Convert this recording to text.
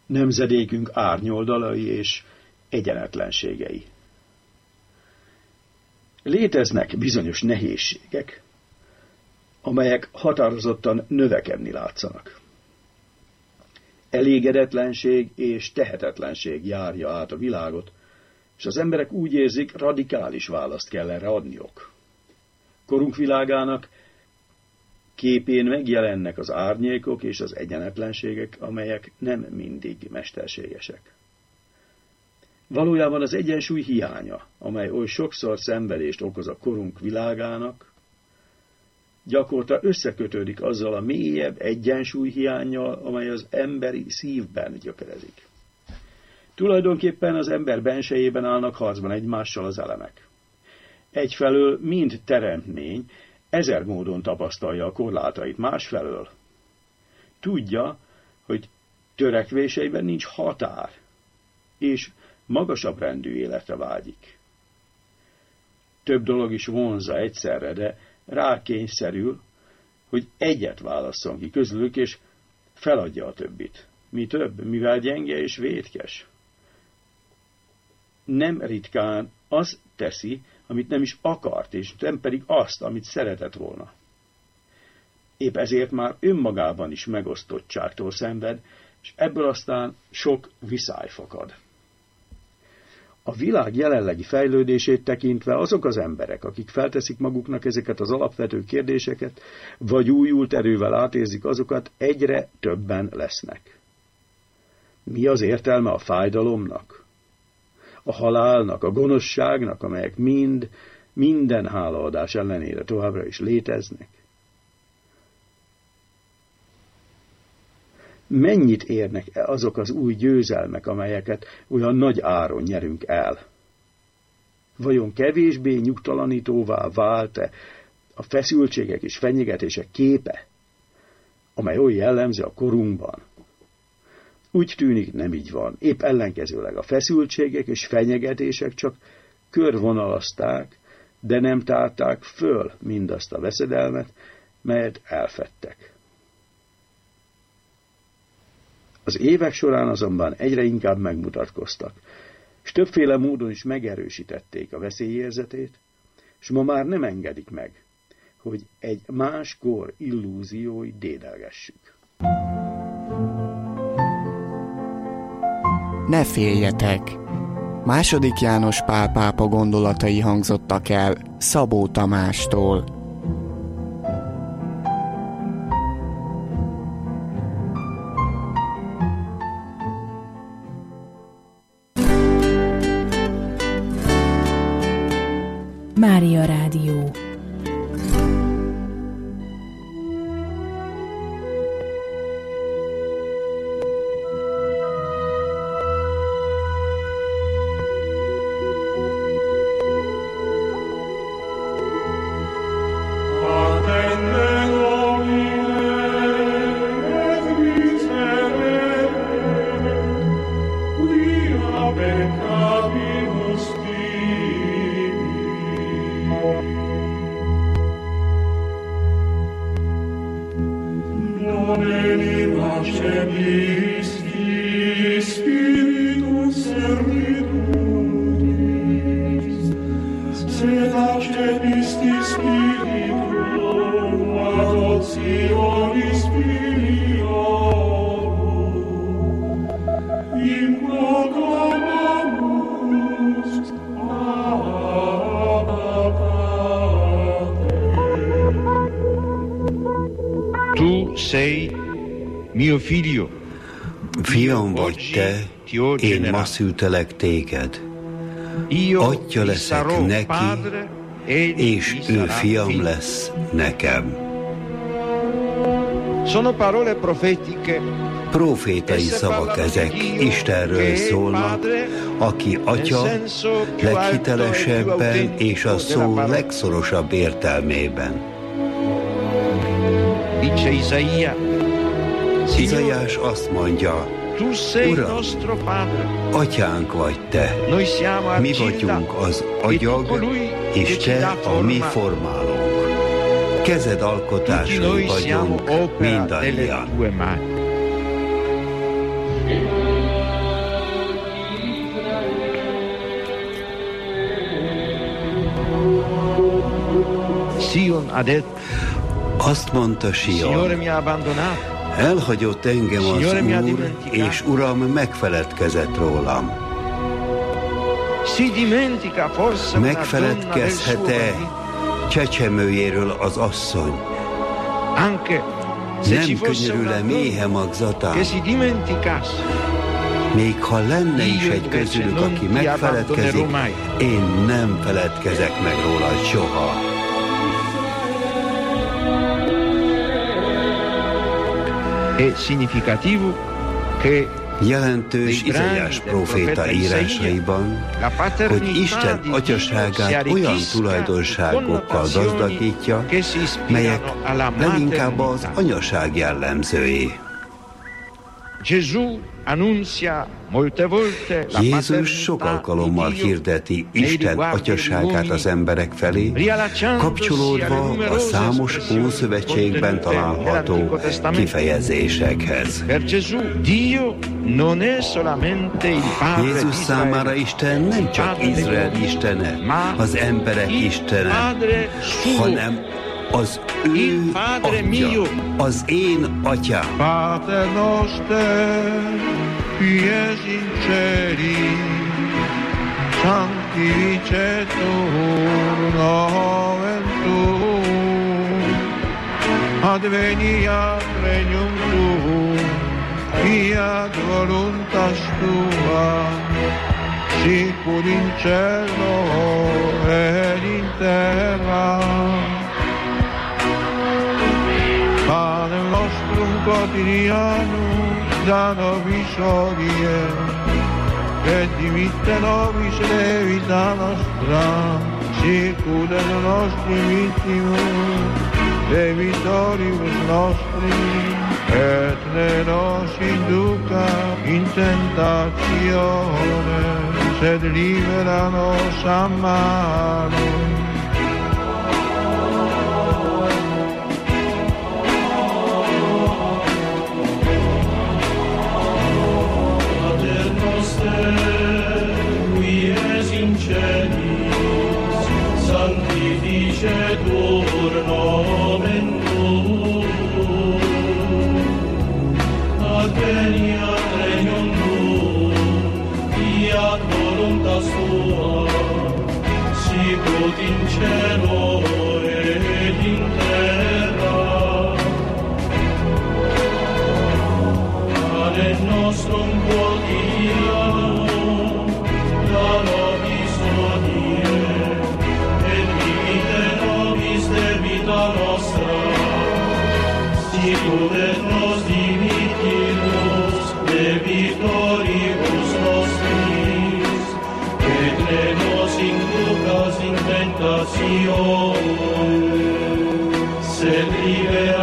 nemzedékünk árnyoldalai és egyenetlenségei. Léteznek bizonyos nehézségek, amelyek határozottan növekedni látszanak. Elégedetlenség és tehetetlenség járja át a világot, és az emberek úgy érzik, radikális választ kell erre adniuk. Korunk világának képén megjelennek az árnyékok és az egyenetlenségek, amelyek nem mindig mesterségesek. Valójában az egyensúly hiánya, amely oly sokszor szenvedést okoz a korunk világának, gyakorta összekötődik azzal a mélyebb egyensúly hiánnyal, amely az emberi szívben gyökerezik. Tulajdonképpen az ember bensejében állnak harcban egymással az elemek. Egyfelől mind teremtmény ezer módon tapasztalja a korlátait, másfelől tudja, hogy törekvéseiben nincs határ, és magasabb rendű életre vágyik. Több dolog is vonzza egyszerre, de rákényszerül, hogy egyet válasszon ki közülük, és feladja a többit. Mi több, mivel gyenge és vétkes. Nem ritkán azt teszi, amit nem is akart, és nem pedig azt, amit szeretett volna. Épp ezért már önmagában is megosztottságtól szenved, és ebből aztán sok viszály fakad. A világ jelenlegi fejlődését tekintve azok az emberek, akik felteszik maguknak ezeket az alapvető kérdéseket, vagy újult erővel átérzik azokat, egyre többen lesznek. Mi az értelme a fájdalomnak, a halálnak, a gonoszságnak, amelyek minden hálaadás ellenére továbbra is léteznek? Mennyit érnek azok az új győzelmek, amelyeket olyan nagy áron nyerünk el? Vajon kevésbé nyugtalanítóvá vált-e a feszültségek és fenyegetések képe, amely oly jellemző a korunkban? Úgy tűnik, nem így van. Épp ellenkezőleg a feszültségek és fenyegetések csak körvonalazták, de nem tárták föl mindazt a veszedelmet, melyet elfedtek. Az évek során azonban egyre inkább megmutatkoztak, és többféle módon is megerősítették a veszélyérzetét, és ma már nem engedik meg, hogy egy más kor illúziói dédelgessük. Ne féljetek! II. János Pál pápa gondolatai hangzottak el Szabó Tamástól. Mária Rádió. Fiam vagy te, én ma szültelek téged. Atya leszek neki, és ő fiam lesz nekem. Profétai szavak ezek, Istenről szólnak, aki atya leghitelesebben és a szó legszorosabb értelmében. Izaiás azt mondja, Uram, atyánk vagy te, mi vagyunk az agyag, és te a mi formálónk. Kezed alkotásai vagyunk mindannyian. Azt mondta Sion, elhagyott engem az Úr, és Uram megfeledkezett rólam. Megfeledkezhet-e csecsemőjéről az asszony? Nem könyörül-e méhe magzatán? Még ha lenne is egy közülük, aki megfeledkezik, én nem feledkezek meg róla soha. Jelentős Izaiás próféta írásaiban, hogy Isten atyaságát olyan tulajdonságokkal gazdagítja, melyek leginkább az anyaság jellemzői. Jézus sok alkalommal hirdeti Isten atyaságát az emberek felé, kapcsolódva a számos Ószövetségben található kifejezésekhez. Jézus számára Isten nem csak Izrael istene, az emberek istene, hanem az ő atya, az én atyám. Pater noster, qui es in celis, sanctificetur nomen tuum, adveniat regnum tuum, fiat voluntas tua, sicur in cielo et in terra. Panem nostrum quotidianum da nobis hodie, et dimitte nobis debita nostra, sicut et nostri vittimus debitoribus nostri, et ne nos induca in tentatione, sed libera nos a malo. Sanctificetur nomen tuum, adveniat regnum tuum, fiat voluntas tua, sicut in cielo et in terra. Panem nostrum quotidianum da nobis hodie, debita nostra, sicut et nos dimittimus debitoribus nostris, et ne nos inducas in tentatione, sed libera